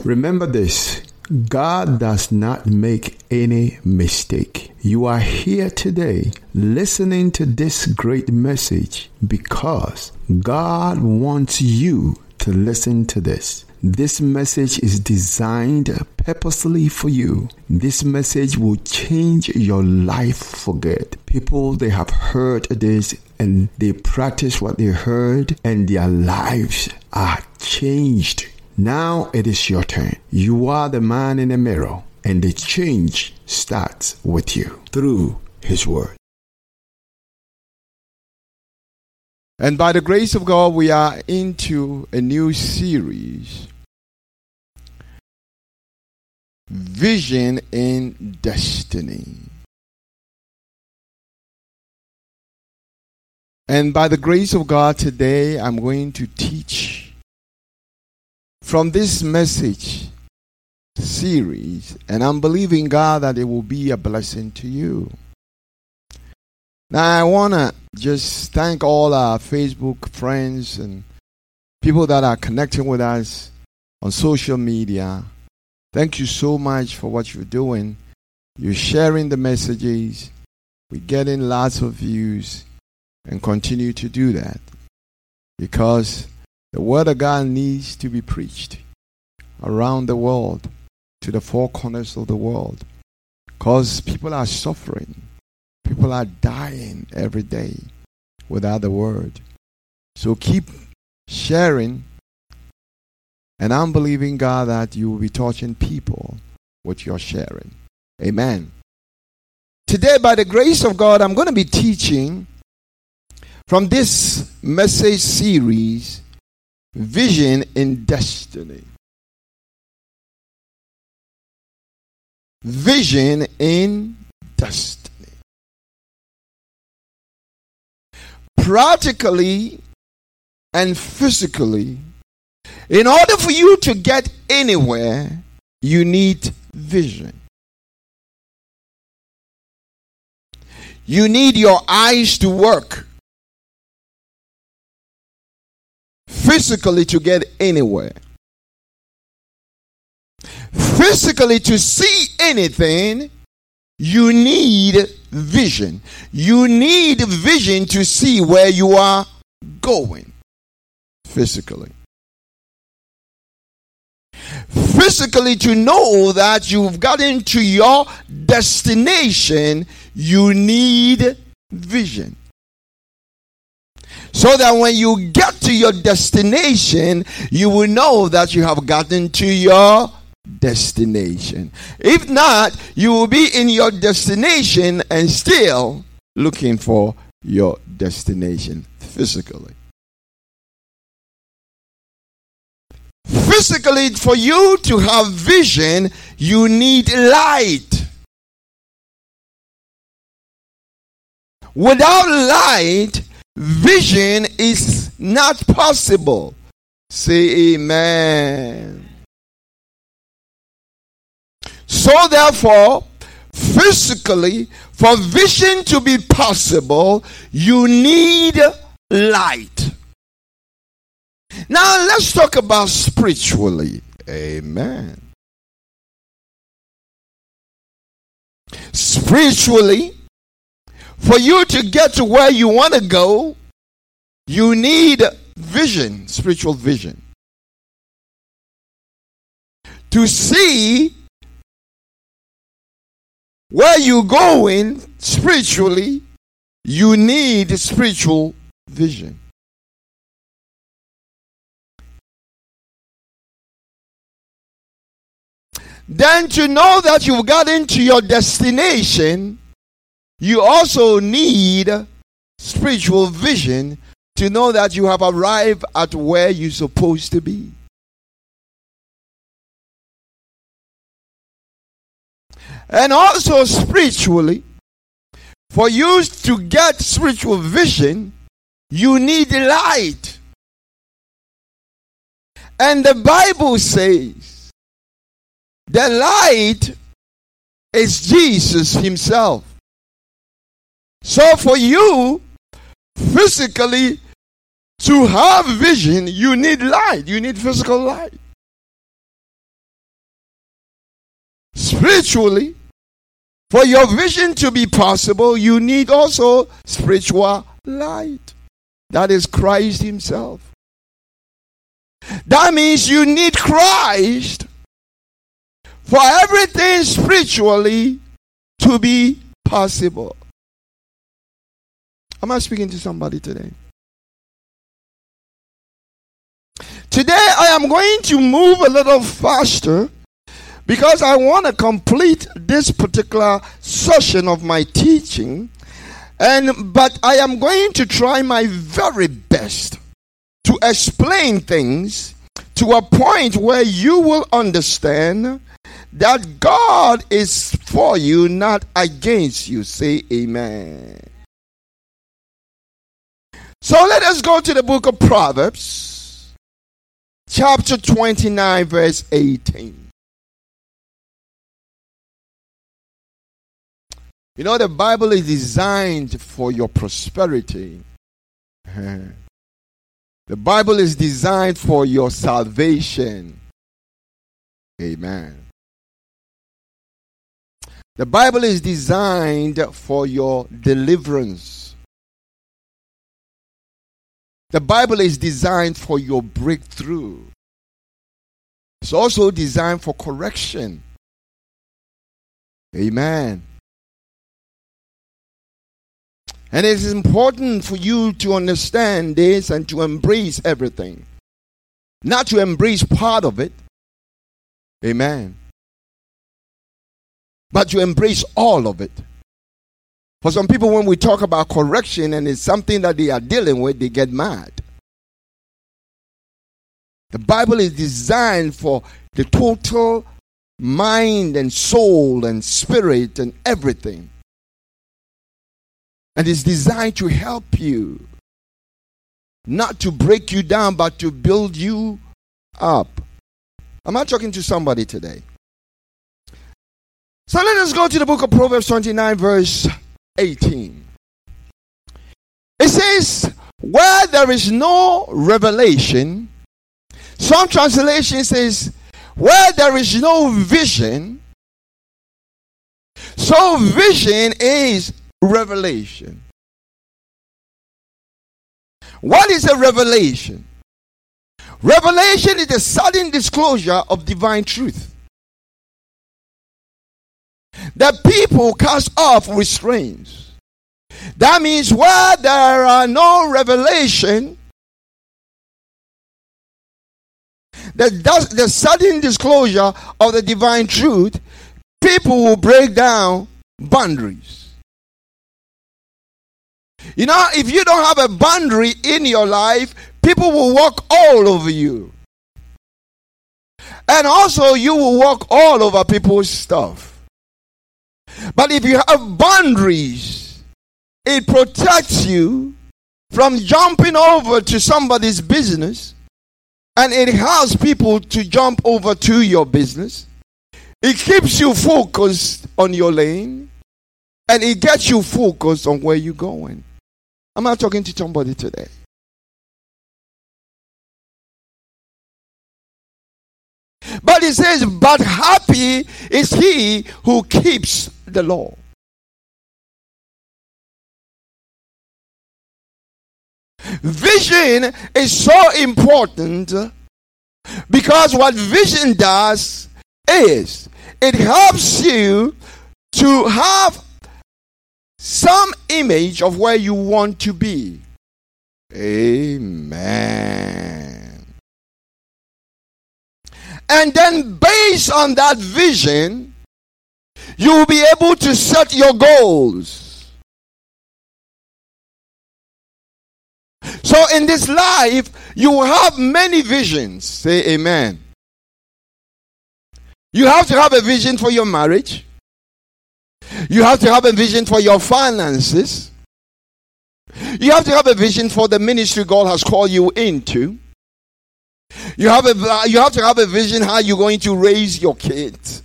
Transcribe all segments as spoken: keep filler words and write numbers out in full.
Remember this. God does not make any mistake. You are here today listening to this great message because God wants you to listen to this. This message is designed purposely for you. This message will change your life for good. People, they have heard this and they practice what they heard and their lives are changed. Now it is your turn. You are the man in the mirror, and the change starts with you through His Word. And by the grace of God, we are into a new series, Vision in Destiny. And by the grace of God, today I'm going to teach from this message series, and I'm believing God that it will be a blessing to you. Now, I want to just thank all our Facebook friends and people that are connecting with us on social media. Thank you so much for what you're doing. You're sharing the messages. We're getting lots of views, and continue to do that because the Word of God needs to be preached around the world, to the four corners of the world, because people are suffering. People are dying every day without the Word. So keep sharing, and I'm believing God that you will be touching people with your sharing. Amen. Today, by the grace of God, I'm going to be teaching from this message series, Vision in Destiny. Vision in Destiny. Practically and physically, in order for you to get anywhere, you need vision. You need your eyes to work physically to get anywhere. Physically to see anything, you need vision. You need vision to see where you are going. Physically. Physically to know that you've gotten to your destination, you need vision. So that when you get to your destination, you will know that you have gotten to your destination. If not, you will be in your destination and still looking for your destination physically. Physically, for you to have vision, you need light. Without light, vision is not possible. Say amen. So therefore, physically, for vision to be possible, you need light. Now let's talk about spiritually. Amen. Spiritually, for you to get to where you want to go, you need vision, spiritual vision. To see where you're going spiritually, you need spiritual vision. Then to know that you've got into your destination, you also need spiritual vision to know that you have arrived at where you're supposed to be. And also spiritually, for you to get spiritual vision, you need light. And the Bible says the light is Jesus himself. So for you, physically, to have vision, you need light. You need physical light. spiritually, for your vision to be possible, you need also spiritual light. That is Christ himself. That means you need Christ for everything spiritually to be possible. Am I speaking to somebody today? Today I am going to move a little faster because I want to complete this particular session of my teaching. And but I am going to try my very best to explain things to a point where you will understand that God is for you, not against you. Say amen. So let us go to the book of Proverbs, chapter twenty-nine, verse eighteen. You know, the Bible is designed for your prosperity. The Bible is designed for your salvation. Amen. The Bible is designed for your deliverance. The Bible is designed for your breakthrough. It's also designed for correction. Amen. And it is important for you to understand this and to embrace everything. Not to embrace part of it. Amen. But to embrace all of it. For some people, when we talk about correction and it's something that they are dealing with, they get mad. The Bible is designed for the total mind and soul and spirit and everything. And it's designed to help you. Not to break you down, but to build you up. Am I talking to somebody today? So let us go to the book of Proverbs twenty-nine, verse eighteen. It says, where there is no revelation, some translation says, where there is no vision, so vision is revelation. What is a revelation? Revelation is the sudden disclosure of divine truth. The people cast off restraints. That means where there are no revelation, the, the sudden disclosure of the divine truth, people will break down boundaries. You know, if you don't have a boundary in your life, people will walk all over you. And also, you will walk all over people's stuff. But if you have boundaries, it protects you from jumping over to somebody's business. And it helps people to jump over to your business. It keeps you focused on your lane. And it gets you focused on where you're going. I'm not talking to somebody today. But it says, but happy is he who keeps the law. Vision is so important because what vision does is it helps you to have some image of where you want to be. Amen. And then based on that vision, you will be able to set your goals. So in this life, you will have many visions. Say amen. You have to have a vision for your marriage. You have to have a vision for your finances. You have to have a vision for the ministry God has called you into. You have a, you have to have a vision how you're going to raise your kids.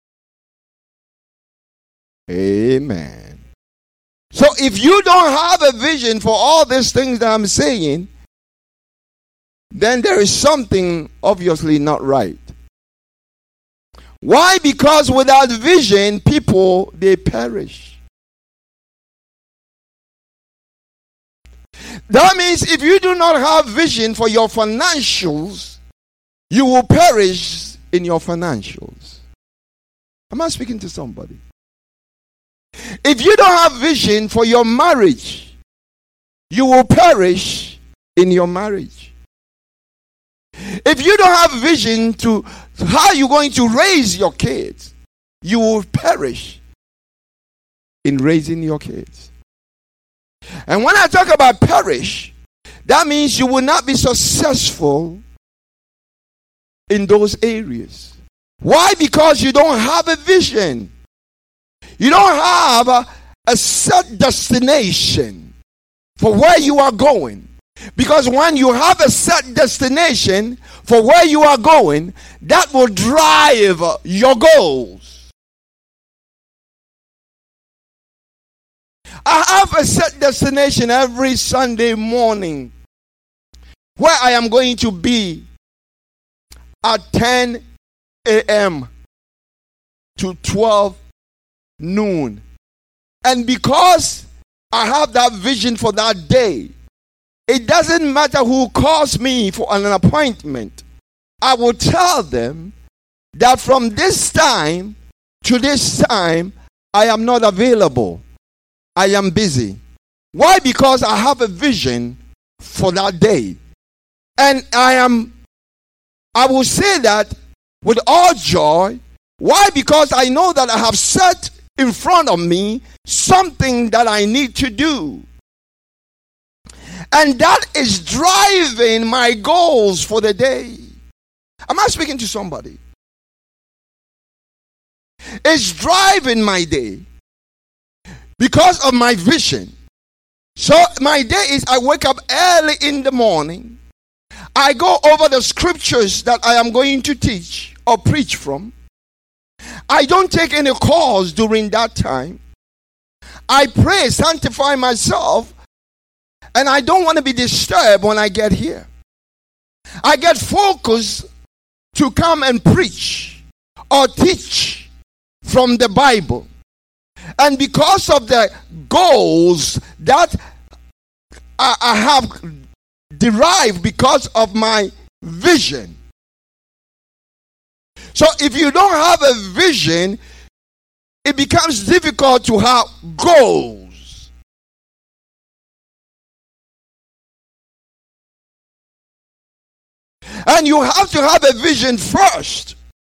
Amen. So if you don't have a vision for all these things that I'm saying, then there is something obviously not right. Why? Because without vision, people, they perish. That means if you do not have vision for your financials, you will perish in your financials. Am I speaking to somebody? If you don't have vision for your marriage, you will perish in your marriage. If you don't have vision to how you're going to raise your kids, you will perish in raising your kids. And when I talk about perish, that means you will not be successful in those areas. Why? Because you don't have a vision. You don't have a, a set destination for where you are going. Because when you have a set destination for where you are going, that will drive your goals. I have a set destination every Sunday morning where I am going to be at ten a.m. to twelve noon. And because I have that vision for that day, it doesn't matter who calls me for an appointment. I will tell them that from this time to this time, I am not available. I am busy. Why? Because I have a vision for that day. And I am, I will say that with all joy. Why? Because I know that I have set in front of me something that I need to do. And that is driving my goals for the day. Am I speaking to somebody? It's driving my day because of my vision. So my day is I wake up early in the morning. I go over the scriptures that I am going to teach or preach from. I don't take any calls during that time. I pray, sanctify myself, and I don't want to be disturbed when I get here. I get focused to come and preach or teach from the Bible. And because of the goals that I, I have derived because of my vision. So if you don't have a vision, it becomes difficult to have goals. And you have to have a vision first.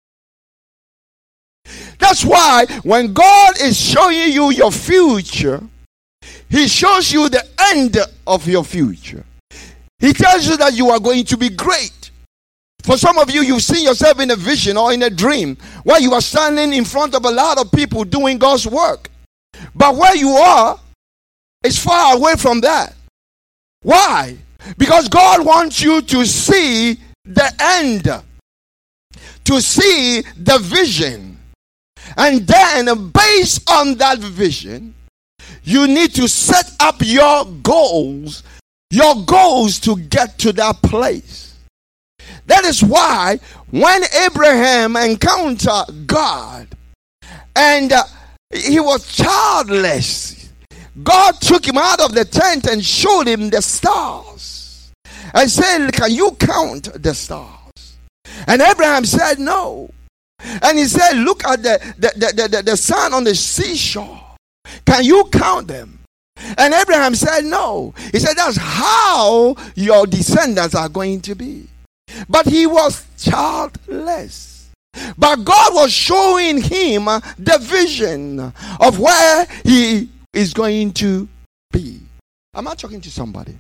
That's why when God is showing you your future, He shows you the end of your future. He tells you that you are going to be great. For some of you, you've seen yourself in a vision or in a dream where you are standing in front of a lot of people doing God's work. But where you are is far away from that. Why? Because God wants you to see the end, to see the vision. And then, based on that vision, you need to set up your goals, your goals to get to that place. That is why when Abraham encountered God and uh, he was childless, God took him out of the tent and showed him the stars and said, "Can you count the stars?" And Abraham said, "No." And he said, "Look at the, the, the, the, the sand on the seashore. Can you count them?" And Abraham said, "No." He said, "That's how your descendants are going to be." But he was childless. But God was showing him the vision of where he is going to be. Am I talking to somebody?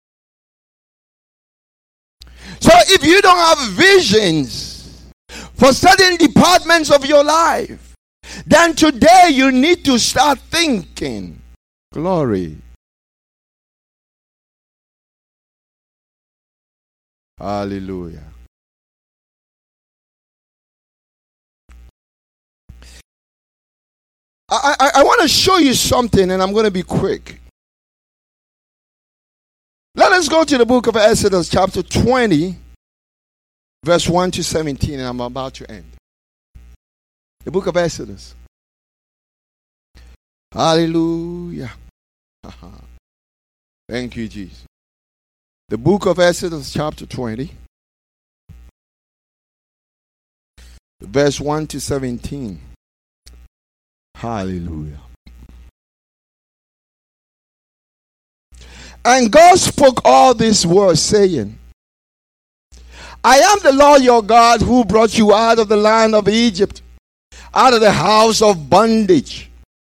So if you don't have visions for certain departments of your life, then today you need to start thinking. Glory. Hallelujah. I, I, I want to show you something, and I'm going to be quick. Let us go to the book of Exodus chapter twenty, verse one to seventeen, and I'm about to end. The book of Exodus. Hallelujah. Thank you, Jesus. The book of Exodus, chapter twenty, verse one to seventeen. Hallelujah. And God spoke all these words, saying, I am the Lord your God who brought you out of the land of Egypt, out of the house of bondage.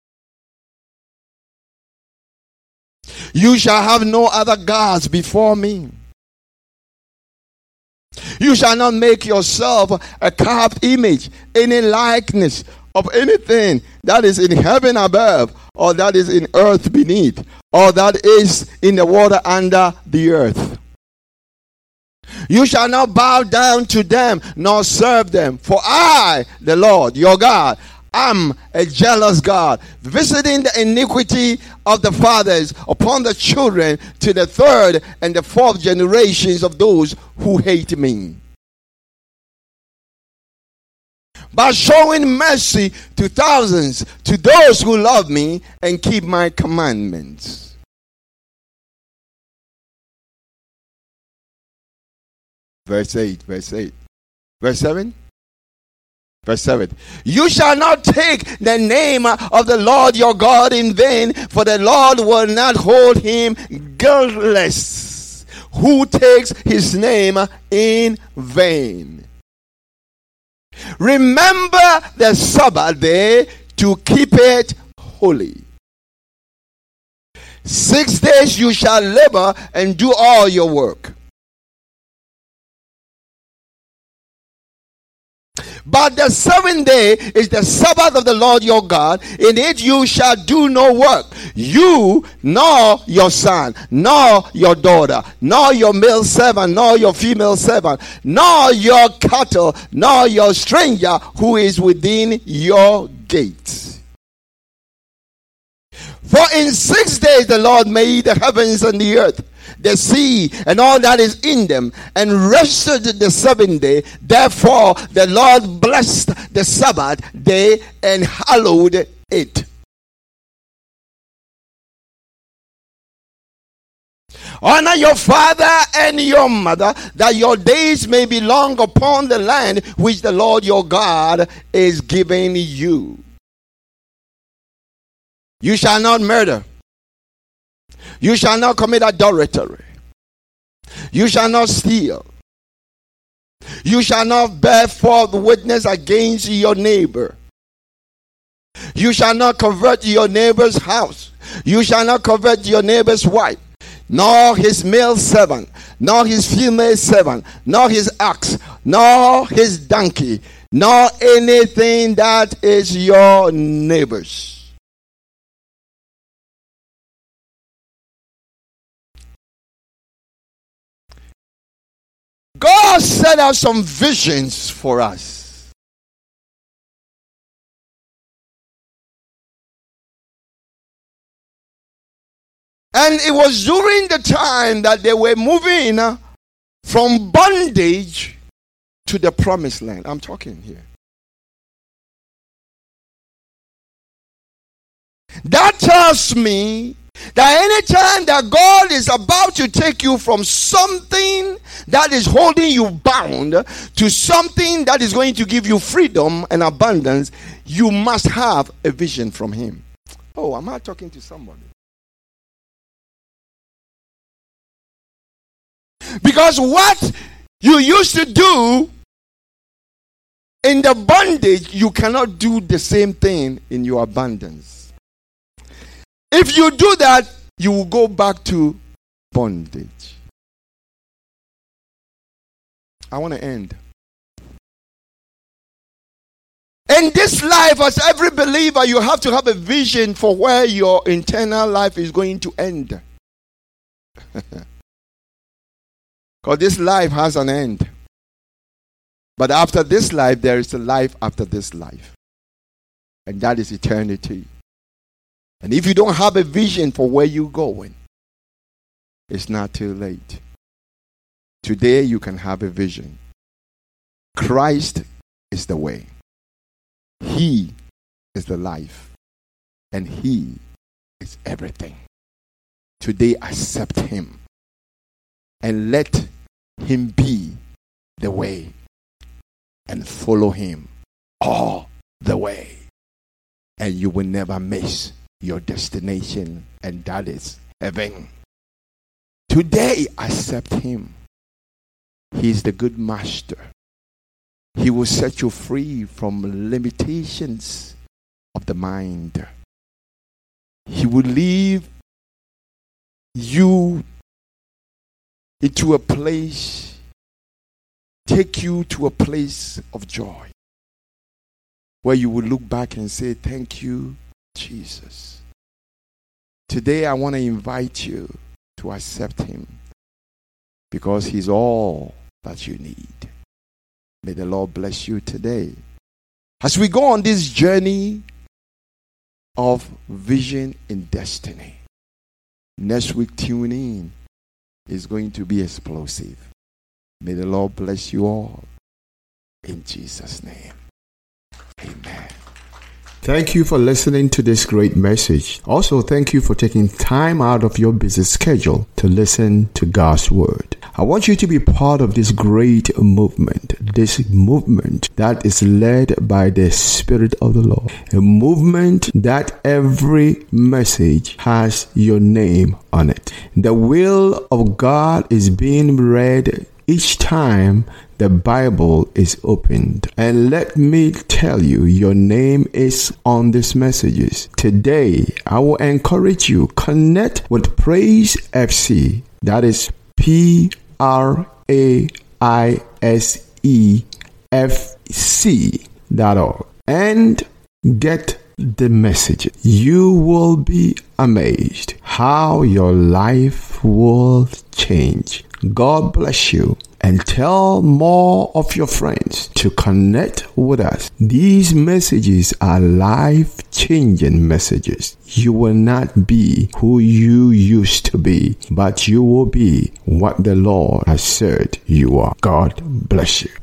You shall have no other gods before me. You shall not make yourself a carved image, any likeness of anything that is in heaven above, or that is in earth beneath, or that is in the water under the earth. You shall not bow down to them, nor serve them. For I, the Lord, your God, am a jealous God, visiting the iniquity of the fathers upon the children to the third and the fourth generations of those who hate me, but showing mercy to thousands, to those who love me and keep my commandments. Verse eight, verse eight. Verse seven. Verse seven. You shall not take the name of the Lord your God in vain, for the Lord will not hold him guiltless who takes his name in vain. Remember the Sabbath day to keep it holy. Six days you shall labor and do all your work. But the seventh day is the Sabbath of the Lord your God. In it you shall do no work, you, nor your son, nor your daughter, nor your male servant, nor your female servant, nor your cattle, nor your stranger who is within your gates. For in six days the Lord made the heavens and the earth, the sea, and all that is in them, and rested the seventh day. Therefore the Lord blessed the Sabbath day and hallowed it. Honor your father and your mother, that your days may be long upon the land which the Lord your God is giving you. You shall not murder. You shall not commit adultery. You shall not steal. You shall not bear false witness against your neighbor. You shall not covet your neighbor's house. You shall not covet your neighbor's wife, nor his male servant, nor his female servant, nor his ox, nor his donkey, nor anything that is your neighbor's. God set out some visions for us. And it was during the time that they were moving from bondage to the promised land. I'm talking here. That tells me that anytime that God is about to take you from something that is holding you bound to something that is going to give you freedom and abundance, you must have a vision from him. Oh, am I talking to somebody? Because what you used to do in the bondage, you cannot do the same thing in your abundance. If you do that, you will go back to bondage. I want to end. In this life, as every believer, you have to have a vision for where your eternal life is going to end. Because this life has an end. But after this life, there is a life after this life. And that is eternity. And if you don't have a vision for where you're going, it's not too late. Today you can have a vision. Christ is the way. He is the life, and He is everything. Today, accept Him and let Him be the way, and follow Him all the way, and you will never miss your destination, and that is heaven. Today, accept Him. He is the good master. He will set you free from limitations of the mind. He will lead you into a place, take you to a place of joy, where you will look back and say, thank you, Jesus. Today I want to invite you to accept Him, because He's all that you need. May the Lord bless you today. As we go on this journey of vision and destiny, next week, tune in. It's going to be explosive. May the Lord bless you all. In Jesus' name. Amen. Thank you for listening to this great message. Also, thank you for taking time out of your busy schedule to listen to God's Word. I want you to be part of this great movement, this movement that is led by the Spirit of the Lord. A movement that every message has your name on it. The will of God is being read each time the Bible is opened. And let me tell you, your name is on these messages. Today, I will encourage you, connect with Praise F C. That is P R A I S E F C dot org. And get the message. You will be amazed how your life will change. God bless you, and tell more of your friends to connect with us. These messages are life-changing messages. You will not be who you used to be, but you will be what the Lord has said you are. God bless you.